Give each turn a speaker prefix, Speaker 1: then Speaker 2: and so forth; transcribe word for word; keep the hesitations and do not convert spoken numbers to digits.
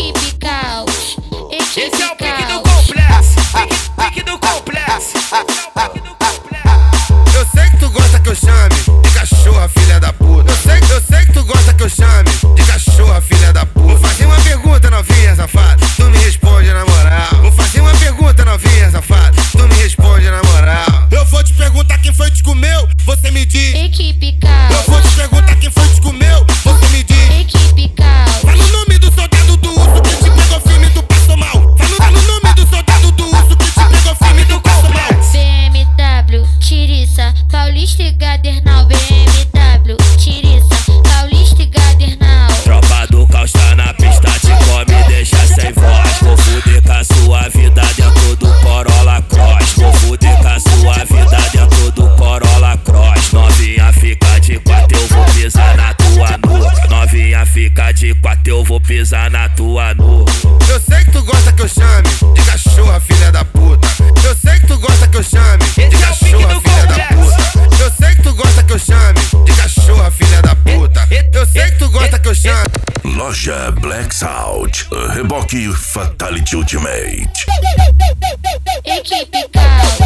Speaker 1: Equipe Caos. Equipe
Speaker 2: Esse é o pique do
Speaker 1: Caos.
Speaker 2: complexo. Pique, pique do complexo. Esse é o pique do complexo.
Speaker 3: Eu sei que tu gosta que eu chame de cachorra, filha da puta. Eu sei, eu sei que tu gosta que eu chame de cachorra, filha da puta. Vou fazer uma pergunta, novinha safada, tu me responde na moral. Vou fazer uma pergunta, novinha safada, tu me responde na moral. Eu vou te perguntar quem foi que te comeu, você me diz.
Speaker 1: Equipe
Speaker 3: Eu vou
Speaker 1: Caos.
Speaker 3: te perguntar quem foi que te comeu, você me diz.
Speaker 1: Equipe Caos.
Speaker 3: Fala o nome do soldado do urso que te pegou firme e tu passou mal. Fala, fala o nome do soldado do urso que te pegou firme e tu passou mal.
Speaker 1: B M W, Tiriça, Paulista e Gadernal. B M W, Tiriça, Paulista e Gadernal.
Speaker 4: Tropa do Caos tá na pista, te come, deixa sem voz. Vou fuder com a sua vida dentro do Corolla Cross. Vou fuder com a sua vida dentro do Corolla Cross. Novinha fica de quatro, eu vou pisar na tua nuca. Novinha fica de quatro, eu vou pisar na tua nuca.
Speaker 3: Eu sei que tu gosta que eu chame de cachorra, filha da puta. Eu sei que tu gosta que eu chame de
Speaker 2: Esse é o pique
Speaker 3: cachorra,
Speaker 2: do
Speaker 3: filha da
Speaker 2: complexo.
Speaker 3: puta. Eu sei que tu gosta que eu chame de cachorra, filha da puta. Eu sei que tu gosta que eu chame.
Speaker 5: Loja Black Sound, Reboque Fatality Ultimate.
Speaker 1: Equipe Caos.